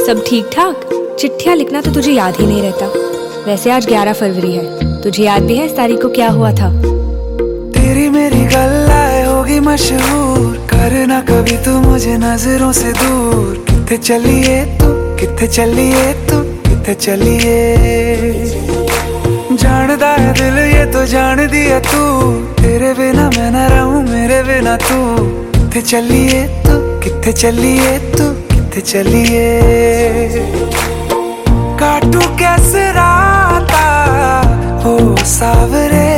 सब ठीक ठाक? चिट्ठियाँ लिखना तो तुझे याद ही नहीं रहता। वैसे आज 11 फरवरी है, तुझे याद भी है इस तारीख को क्या हुआ था? तेरी मेरी गल्लाए होगी मशहूर, करना कभी तू मुझे नजरों से दूर। किथे चलिए तू, किथे चलिए तू, किथे चलिए। जानदा है दिल ये तो जान दिया तू, तेरे बिना मैं ना रहूं मेरे बिना तू। किथे चलिए तू, किथे चलिए तू, किथे चलिए। काटू कैसे राता हो सावरे,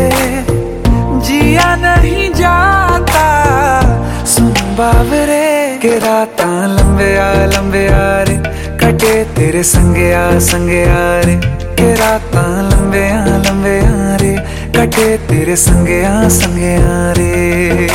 जिया नहीं जाता सुन बावरे। के राता लंबे आ रे, कटे तेरे संगे आ रे। के राता लंबे आ रे, कटे तेरे संगे आ रे।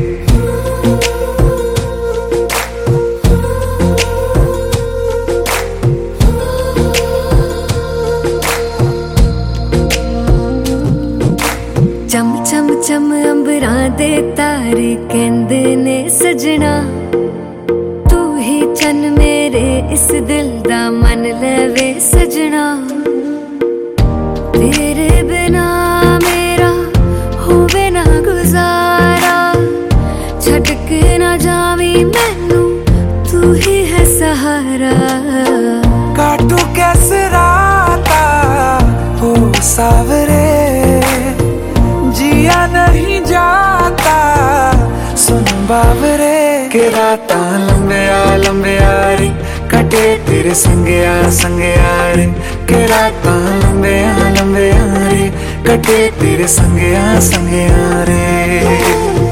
चम चम चम अंबरां दे तारे कहंदे ने सजना, तू ही चन मेरे इस दिल दा मन लवे सजना। तेरे बिना मेरा होवे ना गुजारा, छड़ के ना जावी मैनू तू ही है सहारा। काटू कैसे राता हो सावरे, जिया नहीं जाता सुन बावरे। के राता लंबे आ रे, कटे तेरे संगे आ रे। के राता लंबे आ रे, कटे तेरे संगे आ रे।